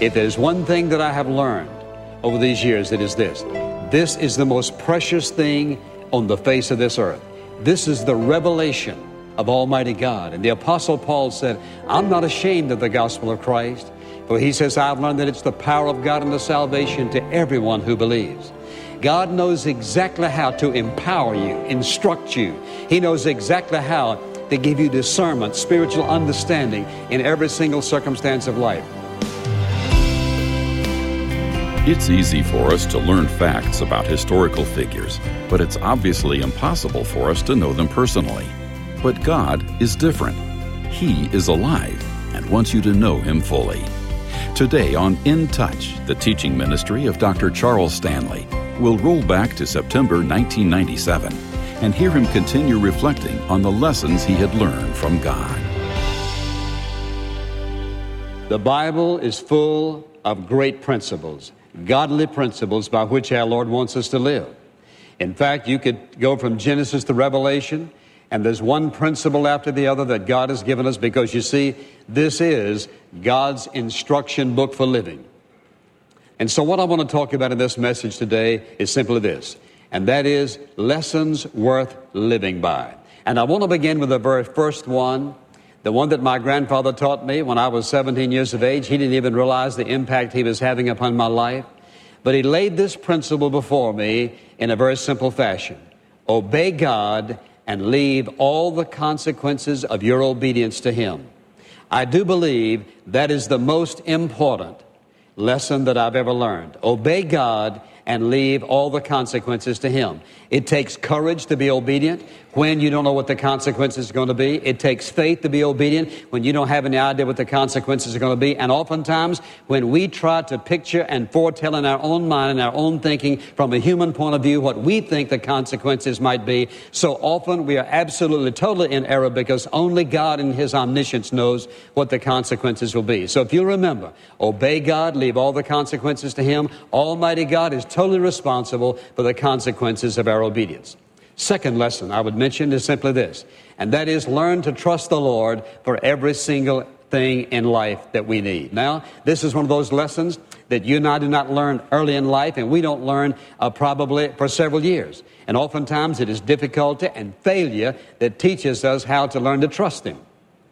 If there's one thing that I have learned over these years, it is this. This is the most precious thing on the face of this earth. This is the revelation of Almighty God. And the Apostle Paul said, I'm not ashamed of the gospel of Christ, for he says, I've learned that it's the power of God unto salvation to everyone who believes. God knows exactly how to empower you, instruct you. He knows exactly how to give you discernment, spiritual understanding in every single circumstance of life. It's easy for us to learn facts about historical figures, but it's obviously impossible for us to know them personally. But God is different. He is alive and wants you to know Him fully. Today on In Touch, the teaching ministry of Dr. Charles Stanley, we'll roll back to September 1997 and hear him continue reflecting on the lessons he had learned from God. The Bible is full of great principles, godly principles by which our Lord wants us to live. In fact, you could go from Genesis to Revelation, and there's one principle after the other that God has given us, because you see, this is God's instruction book for living. And so what I want to talk about in this message today is simply this, and that is lessons worth living by. And I want to begin with the very first one, the one that my grandfather taught me when I was 17 years of age. He didn't even realize the impact he was having upon my life. But he laid this principle before me in a very simple fashion. Obey God and leave all the consequences of your obedience to Him. I do believe that is the most important lesson that I've ever learned. Obey God and leave all the consequences to Him. It takes courage to be obedient when you don't know what the consequences are going to be. It takes faith to be obedient when you don't have any idea what the consequences are going to be. And oftentimes, when we try to picture and foretell in our own mind and our own thinking from a human point of view what we think the consequences might be, so often we are absolutely, totally in error, because only God in His omniscience knows what the consequences will be. So if you remember, obey God, leave all the consequences to Him. Almighty God is totally responsible for the consequences of our obedience. Second lesson I would mention is simply this, and that is learn to trust the Lord for every single thing in life that we need. Now, this is one of those lessons that you and I do not learn early in life, and we don't learn probably for several years. And oftentimes it is difficulty and failure that teaches us how to learn to trust Him.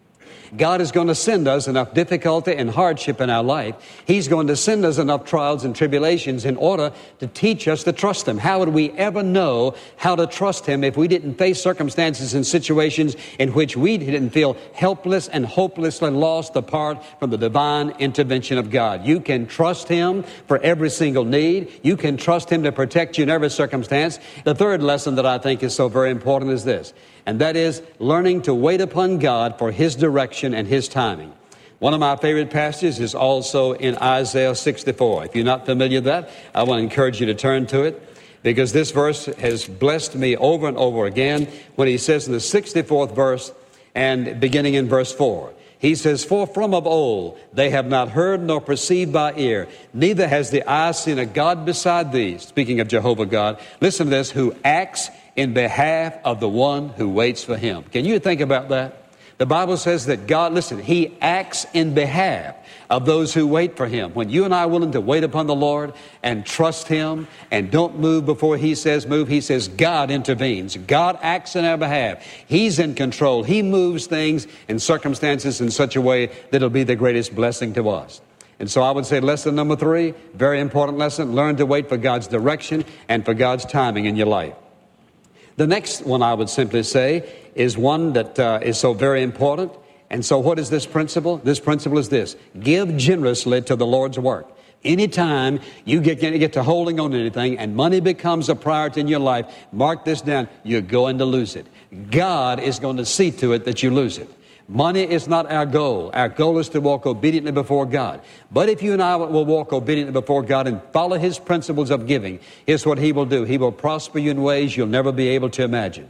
God is going to send us enough difficulty and hardship in our life. He's going to send us enough trials and tribulations in order to teach us to trust Him. How would we ever know how to trust Him if we didn't face circumstances and situations in which we didn't feel helpless and hopelessly lost apart from the divine intervention of God? You can trust Him for every single need. You can trust Him to protect you in every circumstance. The third lesson that I think is so very important is this, and that is learning to wait upon God for His direction and His timing. One of my favorite passages is also in Isaiah 64. If you're not familiar with that, I want to encourage you to turn to it, because this verse has blessed me over and over again when he says in the 64th verse and beginning in verse 4, he says, "For from of old they have not heard nor perceived by ear, neither has the eye seen a God beside thee," speaking of Jehovah God, listen to this, "who acts in behalf of the one who waits for Him." Can you think about that? The Bible says that God, listen, He acts in behalf of those who wait for Him. When you and I are willing to wait upon the Lord and trust Him and don't move before He says move, He says God intervenes. God acts in our behalf. He's in control. He moves things and circumstances in such a way that it'll be the greatest blessing to us. And so I would say lesson number 3, very important lesson, learn to wait for God's direction and for God's timing in your life. The next one I would simply say is one that is so very important. And so what is this principle? This principle is this: give generously to the Lord's work. Anytime you get to holding on to anything and money becomes a priority in your life, mark this down, you're going to lose it. God is going to see to it that you lose it. Money is not our goal. Our goal is to walk obediently before God. But if you and I will walk obediently before God and follow His principles of giving, here's what He will do. He will prosper you in ways you'll never be able to imagine.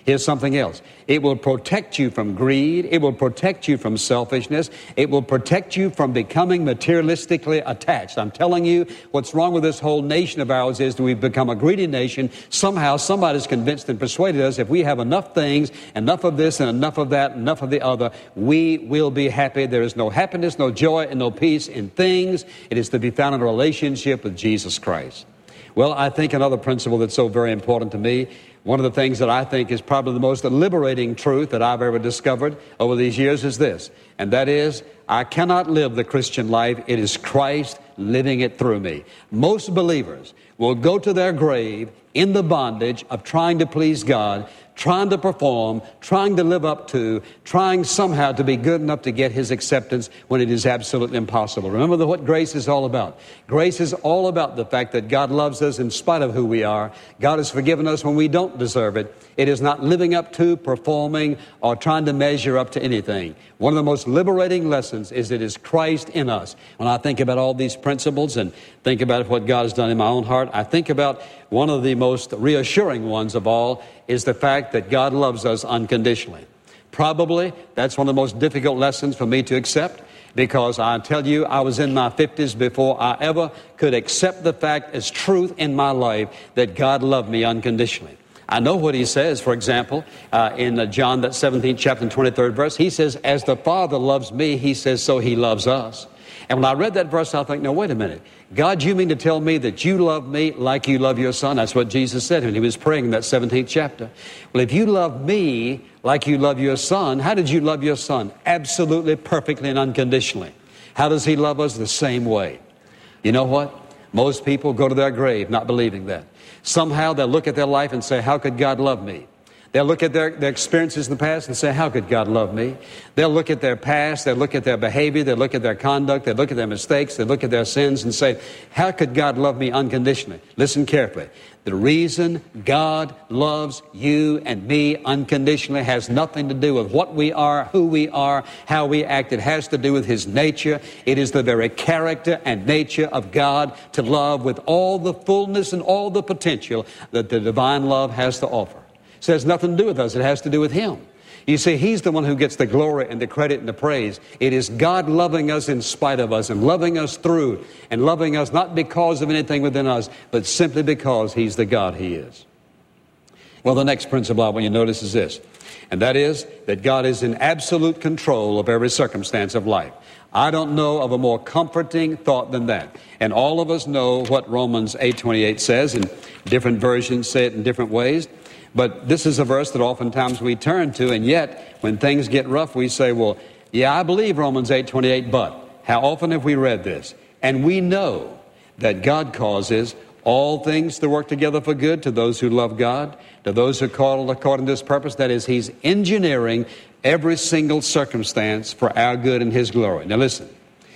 Here's something else. It will protect you from greed. It will protect you from selfishness. It will protect you from becoming materialistically attached. I'm telling you, what's wrong with this whole nation of ours is that we've become a greedy nation. Somehow somebody's convinced and persuaded us if we have enough things, enough of this and enough of that, enough of the other, we will be happy. There is no happiness, no joy, and no peace in things. It is to be found in a relationship with Jesus Christ. Well, I think another principle that's so very important to me, one of the things that I think is probably the most liberating truth that I've ever discovered over these years is this, and that is, I cannot live the Christian life. It is Christ living it through me. Most believers will go to their grave in the bondage of trying to please God, trying to perform, trying to live up to, trying somehow to be good enough to get His acceptance when it is absolutely impossible. Remember what grace is all about. Grace is all about the fact that God loves us in spite of who we are. God has forgiven us when we don't deserve it. It is not living up to, performing, or trying to measure up to anything. One of the most liberating lessons is it is Christ in us. When I think about all these principles and think about what God has done in my own heart, I think about one of the most reassuring ones of all is the fact that God loves us unconditionally. Probably that's one of the most difficult lessons for me to accept, because I tell you, I was in my 50s before I ever could accept the fact as truth in my life that God loved me unconditionally. I know what He says, for example, in John, that 17th chapter and 23rd verse. He says, as the Father loves me, He says, so He loves us. And when I read that verse, I think, no, wait a minute. God, you mean to tell me that you love me like you love your Son? That's what Jesus said when He was praying in that 17th chapter. Well, if you love me like you love your Son, how did you love your Son? Absolutely, perfectly, and unconditionally. How does He love us? The same way. You know what? Most people go to their grave not believing that. Somehow they'll look at their life and say, how could God love me? They'll look at their experiences in the past and say, how could God love me? They'll look at their past, they'll look at their behavior, they'll look at their conduct, they'll look at their mistakes, they'll look at their sins and say, how could God love me unconditionally? Listen carefully. The reason God loves you and me unconditionally has nothing to do with what we are, who we are, how we act. It has to do with His nature. It is the very character and nature of God to love with all the fullness and all the potential that the divine love has to offer. So it has nothing to do with us. It has to do with Him. You see, He's the one who gets the glory and the credit and the praise. It is God loving us in spite of us and loving us through and loving us not because of anything within us, but simply because He's the God He is. Well, the next principle I want you to notice is this, and that is that God is in absolute control of every circumstance of life. I don't know of a more comforting thought than that. And all of us know what Romans 8:28 says, and different versions say it in different ways. But this is a verse that oftentimes we turn to, and yet when things get rough, we say, well, yeah, I believe Romans 8:28, but how often have we read this? And we know that God causes all things to work together for good to those who love God, to those who are called according to His purpose. That is, He's engineering every single circumstance for our good and His glory. Now listen,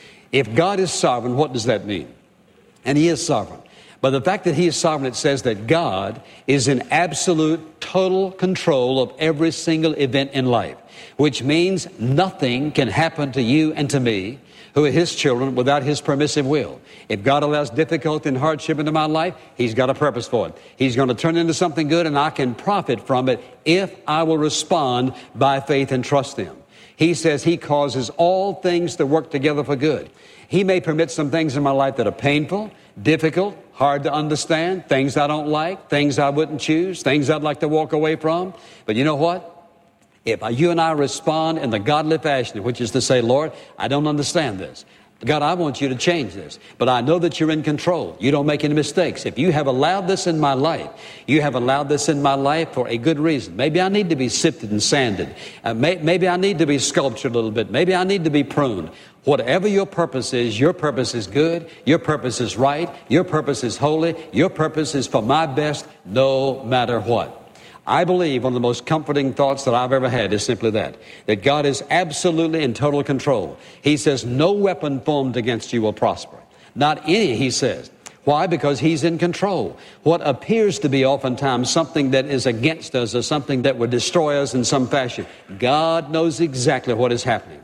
if God is sovereign, what does that mean? And He is sovereign. But the fact that He is sovereign, it says that God is in absolute, total control of every single event in life, which means nothing can happen to you and to me, who are His children, without His permissive will. If God allows difficulty and hardship into my life, He's got a purpose for it. He's going to turn it into something good, and I can profit from it if I will respond by faith and trust Him. He says He causes all things to work together for good. He may permit some things in my life that are painful, difficult, hard to understand, things I don't like, things I wouldn't choose, things I'd like to walk away from. But you know what? If you and I respond in the godly fashion, which is to say, Lord, I don't understand this. God, I want you to change this. But I know that you're in control. You don't make any mistakes. If you have allowed this in my life, you have allowed this in my life for a good reason. Maybe I need to be sifted and sanded. Maybe I need to be sculptured a little bit. Maybe I need to be pruned. Whatever your purpose is good. Your purpose is right. Your purpose is holy. Your purpose is for my best, no matter what. I believe one of the most comforting thoughts that I've ever had is simply that God is absolutely in total control. He says, no weapon formed against you will prosper. Not any, He says. Why? Because He's in control. What appears to be oftentimes something that is against us or something that would destroy us in some fashion, God knows exactly what is happening.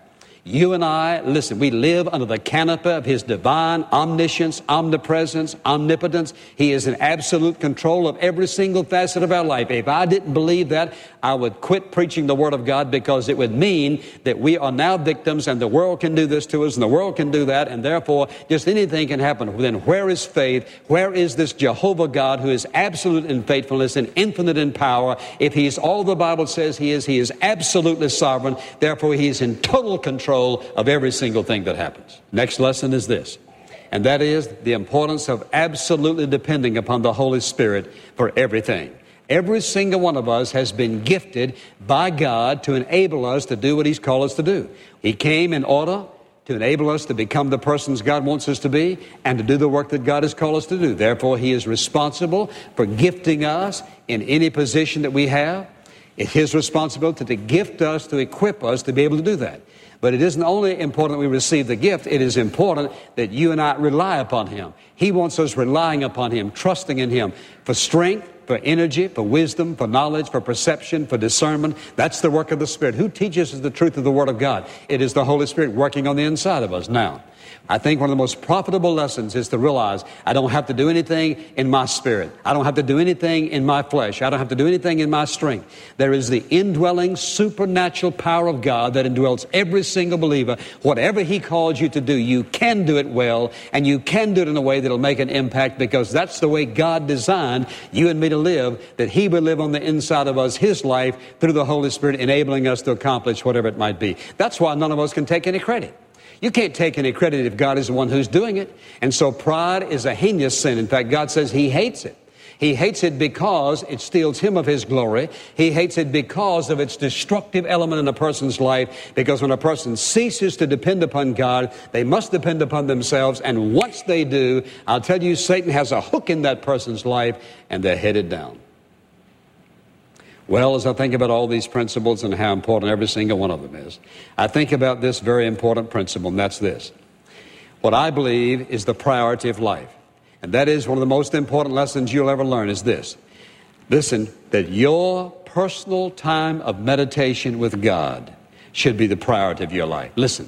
You and I, listen, we live under the canopy of His divine omniscience, omnipresence, omnipotence. He is in absolute control of every single facet of our life. If I didn't believe that, I would quit preaching the Word of God, because it would mean that we are now victims and the world can do this to us and the world can do that, and therefore just anything can happen. Then where is faith? Where is this Jehovah God who is absolute in faithfulness and infinite in power? If He's all the Bible says He is absolutely sovereign. Therefore, He is in total control of every single thing that happens. Next lesson is this, and that is the importance of absolutely depending upon the Holy Spirit for everything. Every single one of us has been gifted by God to enable us to do what He's called us to do. He came in order to enable us to become the persons God wants us to be and to do the work that God has called us to do. Therefore, He is responsible for gifting us in any position that we have. It's His responsibility to gift us, to equip us to be able to do that. But it isn't only important that we receive the gift, it is important that you and I rely upon Him. He wants us relying upon Him, trusting in Him for strength, for energy, for wisdom, for knowledge, for perception, for discernment. That's the work of the Spirit. Who teaches us the truth of the Word of God? It is the Holy Spirit working on the inside of us. Now, I think one of the most profitable lessons is to realize I don't have to do anything in my spirit. I don't have to do anything in my flesh. I don't have to do anything in my strength. There is the indwelling supernatural power of God that indwells every single believer. Whatever He calls you to do, you can do it well, and you can do it in a way that will make an impact, because that's the way God designed you and me to live, that He will live on the inside of us, His life, through the Holy Spirit, enabling us to accomplish whatever it might be. That's why none of us can take any credit. You can't take any credit if God is the one who's doing it. And so pride is a heinous sin. In fact, God says He hates it. He hates it because it steals Him of His glory. He hates it because of its destructive element in a person's life. Because when a person ceases to depend upon God, they must depend upon themselves. And once they do, I'll tell you, Satan has a hook in that person's life, and they're headed down. Well, as I think about all these principles and how important every single one of them is, I think about this very important principle, and that's this. What I believe is the priority of life. And that is one of the most important lessons you'll ever learn is this. Listen, that your personal time of meditation with God should be the priority of your life. Listen,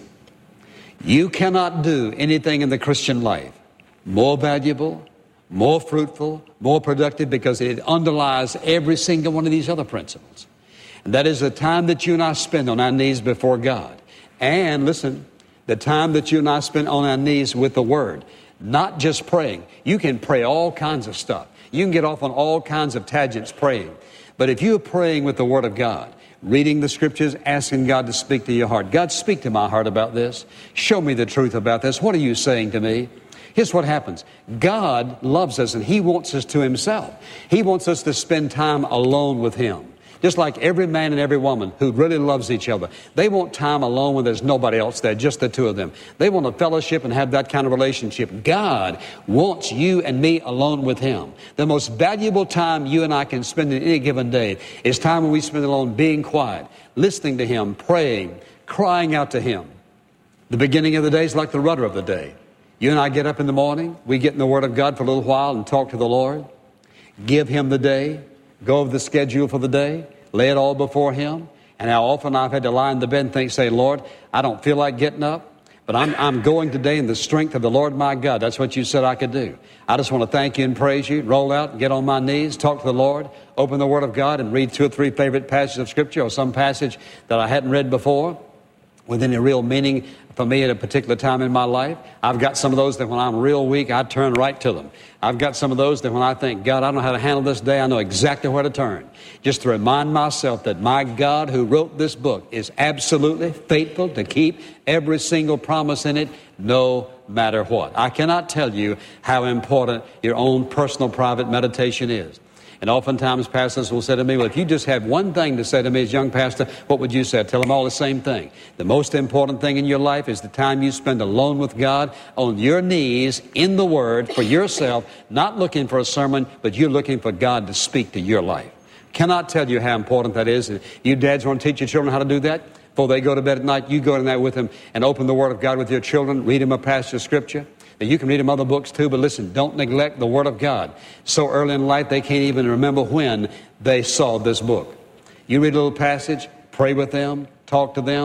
you cannot do anything in the Christian life more valuable, more fruitful, more productive, because it underlies every single one of these other principles. And that is the time that you and I spend on our knees before God. And listen, the time that you and I spend on our knees with the Word. Not just praying. You can pray all kinds of stuff. You can get off on all kinds of tangents praying. But if you're praying with the Word of God, reading the Scriptures, asking God to speak to your heart. God, speak to my heart about this. Show me the truth about this. What are you saying to me? Here's what happens. God loves us and He wants us to Himself. He wants us to spend time alone with Him. Just like every man and every woman who really loves each other. They want time alone when there's nobody else there, just the two of them. They want a fellowship and have that kind of relationship. God wants you and me alone with Him. The most valuable time you and I can spend in any given day is time when we spend alone being quiet, listening to Him, praying, crying out to Him. The beginning of the day is like the rudder of the day. You and I get up in the morning, we get in the Word of God for a little while and talk to the Lord, give Him the day, go over the schedule for the day, lay it all before Him. And how often I've had to lie in the bed and say, Lord, I don't feel like getting up, but I'm going today in the strength of the Lord my God. That's what you said I could do. I just want to thank you and praise you, roll out and get on my knees, talk to the Lord, open the Word of God and read 2 or 3 favorite passages of Scripture or some passage that I hadn't read before with any real meaning for me at a particular time in my life. I've got some of those that when I'm real weak, I turn right to them. I've got some of those that when I think, God, I don't know how to handle this day, I know exactly where to turn. Just to remind myself that my God who wrote this book is absolutely faithful to keep every single promise in it, no matter what. I cannot tell you how important your own personal private meditation is. And oftentimes pastors will say to me, well, if you just have one thing to say to me as young pastor, what would you say? I tell them all the same thing. The most important thing in your life is the time you spend alone with God on your knees in the Word for yourself, not looking for a sermon, but you're looking for God to speak to your life. Cannot tell you how important that is. You dads want to teach your children how to do that? Before they go to bed at night, you go in there with them and open the Word of God with your children, read them a passage of Scripture. Now, you can read them other books too, but listen, don't neglect the Word of God. So early in life, they can't even remember when they saw this book. You read a little passage, pray with them, talk to them,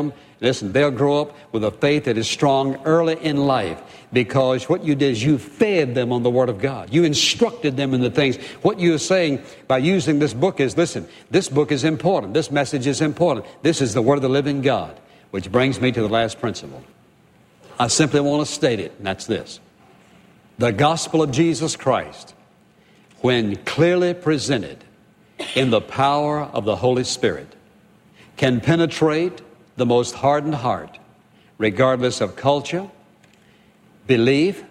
Listen, they'll grow up with a faith that is strong early in life, because what you did is you fed them on the Word of God. You instructed them in the things. What you're saying by using this book is, listen, this book is important. This message is important. This is the Word of the living God. Which brings me to the last principle. I simply want to state it, and that's this. The gospel of Jesus Christ, when clearly presented in the power of the Holy Spirit, can penetrate the most hardened heart, regardless of culture, belief,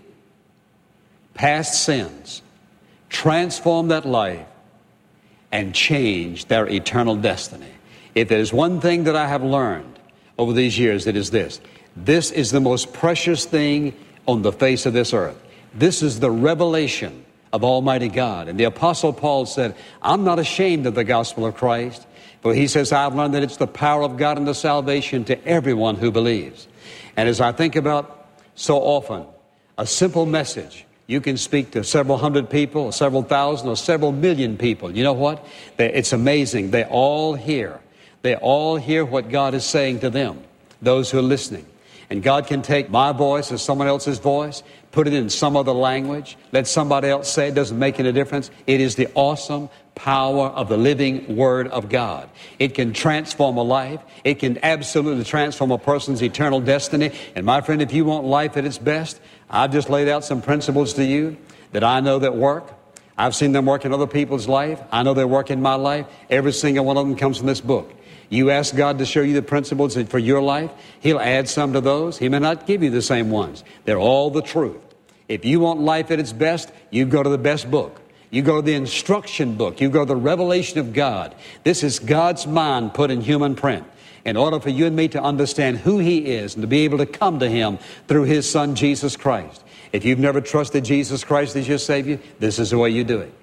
past sins, transform that life, and change their eternal destiny. If there's one thing that I have learned over these years, it is this. This is the most precious thing on the face of this earth. This is the revelation of Almighty God. And the Apostle Paul said, I'm not ashamed of the gospel of Christ, for he says, I've learned that it's the power of God unto salvation to everyone who believes. And as I think about so often, a simple message, you can speak to several hundred people, or several thousand, or several million people. You know what? It's amazing. They all hear. They all hear what God is saying to them, those who are listening. And God can take my voice or someone else's voice, put it in some other language, let somebody else say it, doesn't make any difference. It is the awesome power of the living Word of God. It can transform a life. It can absolutely transform a person's eternal destiny. And my friend, if you want life at its best, I've just laid out some principles to you that I know that work. I've seen them work in other people's life. I know they work in my life. Every single one of them comes from this book. You ask God to show you the principles for your life, He'll add some to those. He may not give you the same ones. They're all the truth. If you want life at its best, you go to the best book. You go to the instruction book. You go to the revelation of God. This is God's mind put in human print, in order for you and me to understand who He is and to be able to come to Him through His Son, Jesus Christ. If you've never trusted Jesus Christ as your Savior, this is the way you do it.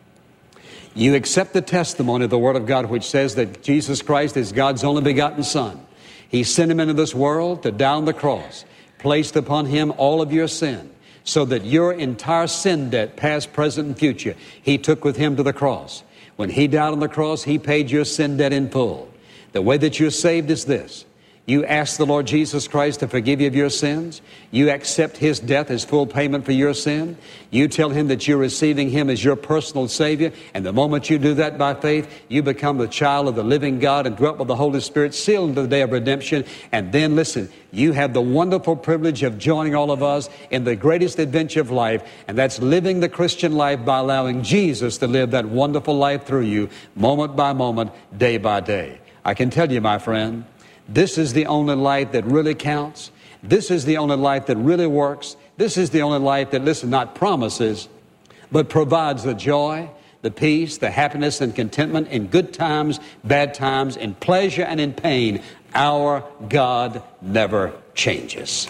You accept the testimony of the Word of God, which says that Jesus Christ is God's only begotten Son. He sent Him into this world to die on the cross, placed upon Him all of your sin, so that your entire sin debt, past, present, and future, He took with Him to the cross. When He died on the cross, He paid your sin debt in full. The way that you're saved is this. You ask the Lord Jesus Christ to forgive you of your sins. You accept His death as full payment for your sin. You tell Him that you're receiving Him as your personal Savior. And the moment you do that by faith, you become the child of the living God and dwelt with the Holy Spirit, sealed unto the day of redemption. And then listen, you have the wonderful privilege of joining all of us in the greatest adventure of life. And that's living the Christian life by allowing Jesus to live that wonderful life through you, moment by moment, day by day. I can tell you, my friend, this is the only life that really counts. This is the only life that really works. This is the only life that, listen, not promises, but provides the joy, the peace, the happiness and contentment in good times, bad times, in pleasure and in pain. Our God never changes.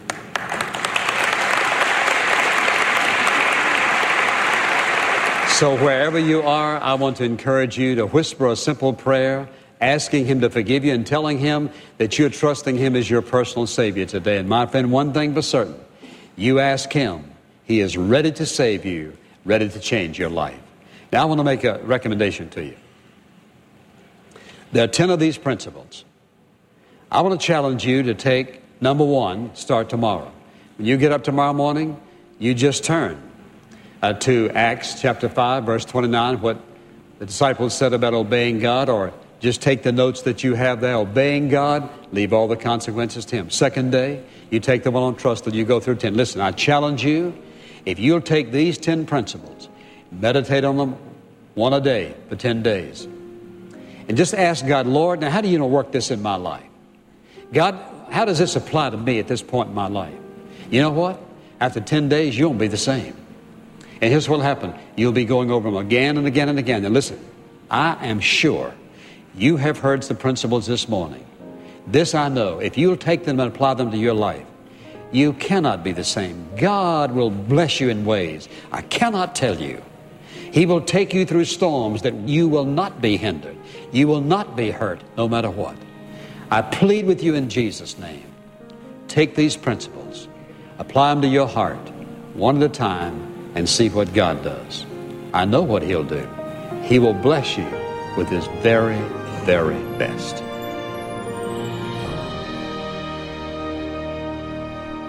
So wherever you are, I want to encourage you to whisper a simple prayer, asking Him to forgive you and telling Him that you're trusting Him as your personal Savior today. And my friend, one thing for certain, you ask Him, He is ready to save you, ready to change your life. Now I want to make a recommendation to you. There are 10 of these principles. I want to challenge you to take number 1, start tomorrow. When you get up tomorrow morning, you just turn to Acts chapter 5, verse 29, what the disciples said about obeying God, or just take the notes that you have there. Obeying God, leave all the consequences to Him. Second day, you take the one on trust and you go through 10. Listen, I challenge you, if you'll take these 10 principles, meditate on them one a day for 10 days, and just ask God, Lord, now how do you work this in my life? God, how does this apply to me at this point in my life? You know what? After 10 days, you won't be the same. And here's what will happen. You'll be going over them again and again and again. And listen, I am sure you have heard the principles this morning. This I know. If you'll take them and apply them to your life, you cannot be the same. God will bless you in ways I cannot tell you. He will take you through storms that you will not be hindered. You will not be hurt, no matter what. I plead with you in Jesus' name. Take these principles, apply them to your heart, one at a time, and see what God does. I know what He'll do. He will bless you with His very, very best.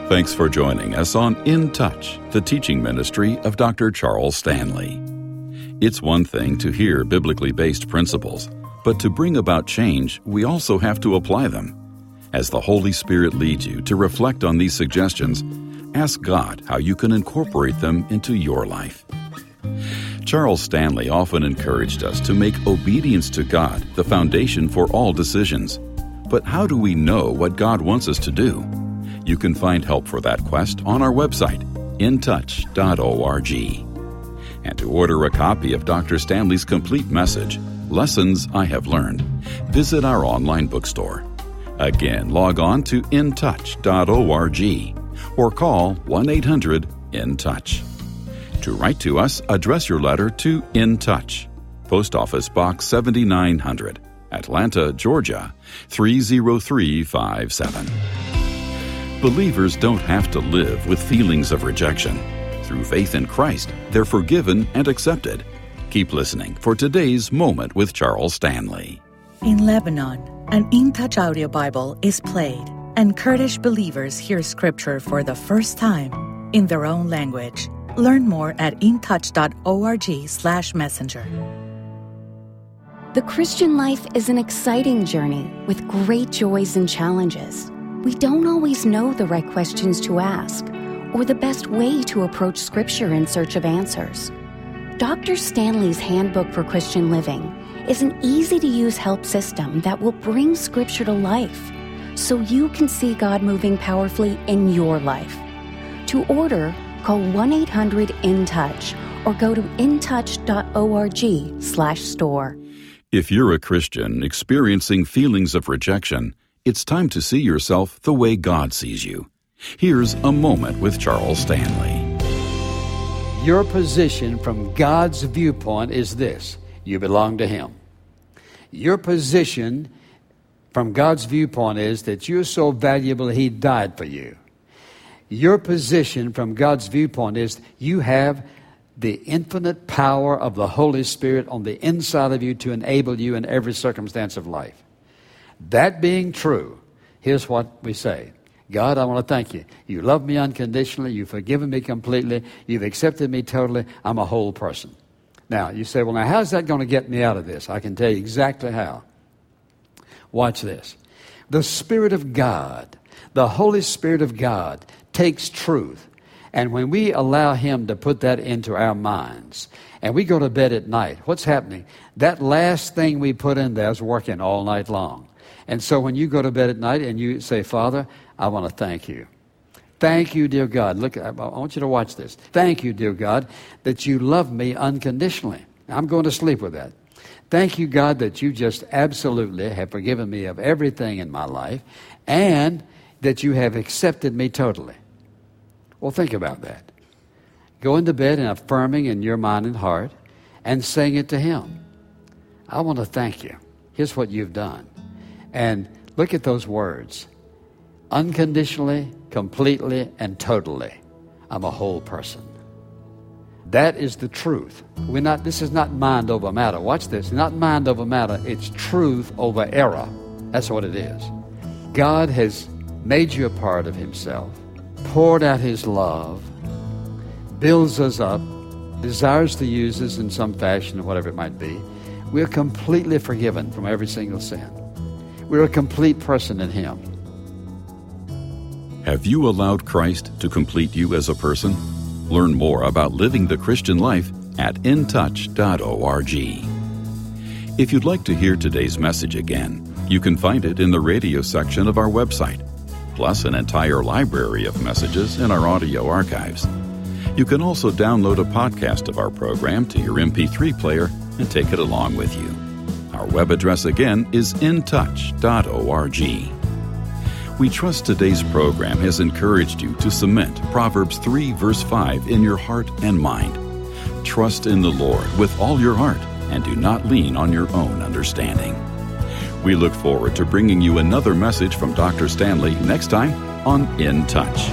Thanks for joining us on In Touch, the teaching ministry of Dr. Charles Stanley. It's one thing to hear biblically based principles, but to bring about change, we also have to apply them. As the Holy Spirit leads you to reflect on these suggestions, ask God how you can incorporate them into your life. Charles Stanley often encouraged us to make obedience to God the foundation for all decisions. But how do we know what God wants us to do? You can find help for that quest on our website, intouch.org. And to order a copy of Dr. Stanley's complete message, Lessons I Have Learned, visit our online bookstore. Again, log on to intouch.org or call 1-800-IN-TOUCH. To write to us, address your letter to In Touch, Post Office Box 7900, Atlanta, Georgia, 30357. Believers don't have to live with feelings of rejection. Through faith in Christ, they're forgiven and accepted. Keep listening for today's Moment with Charles Stanley. In Lebanon, an In Touch audio Bible is played, and Kurdish believers hear Scripture for the first time in their own language. Learn more at intouch.org/messenger. The Christian life is an exciting journey with great joys and challenges. We don't always know the right questions to ask or the best way to approach Scripture in search of answers. Dr. Stanley's Handbook for Christian Living is an easy-to-use help system that will bring Scripture to life so you can see God moving powerfully in your life. To order, call 1-800-IN-TOUCH or go to intouch.org/store. If you're a Christian experiencing feelings of rejection, it's time to see yourself the way God sees you. Here's a Moment with Charles Stanley. Your position from God's viewpoint is this: you belong to Him. Your position from God's viewpoint is that you're so valuable He died for you. Your position from God's viewpoint is you have the infinite power of the Holy Spirit on the inside of you to enable you in every circumstance of life. That being true, here's what we say. God, I want to thank you. You love me unconditionally. You've forgiven me completely. You've accepted me totally. I'm a whole person. Now, you say, well, now, how's that going to get me out of this? I can tell you exactly how. Watch this. The Spirit of God, the Holy Spirit of God, takes truth. And when we allow Him to put that into our minds, and we go to bed at night, what's happening? That last thing we put in there is working all night long. And so when you go to bed at night and you say, Father, I want to thank you. Thank you, dear God. Look, I want you to watch this. Thank you, dear God, that you love me unconditionally. I'm going to sleep with that. Thank you, God, that you just absolutely have forgiven me of everything in my life and that you have accepted me totally. Well, think about that. Go into bed and affirming in your mind and heart and saying it to Him. I want to thank you. Here's what you've done. And look at those words. Unconditionally, completely, and totally. I'm a whole person. That is the truth. This is not mind over matter. Watch this. Not mind over matter. It's truth over error. That's what it is. God has made you a part of Himself, poured out His love, builds us up, desires to use us in some fashion or whatever it might be. We're completely forgiven from every single sin. We're a complete person in Him. Have you allowed Christ to complete you as a person? Learn more about living the Christian life at intouch.org. If you'd like to hear today's message again, you can find it in the radio section of our website, plus an entire library of messages in our audio archives. You can also download a podcast of our program to your MP3 player and take it along with you. Our web address again is intouch.org. We trust today's program has encouraged you to cement Proverbs 3 verse 5 in your heart and mind. Trust in the Lord with all your heart and do not lean on your own understanding. We look forward to bringing you another message from Dr. Stanley next time on In Touch.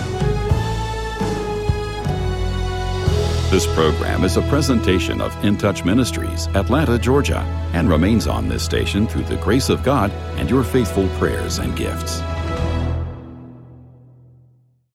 This program is a presentation of In Touch Ministries, Atlanta, Georgia, and remains on this station through the grace of God and your faithful prayers and gifts.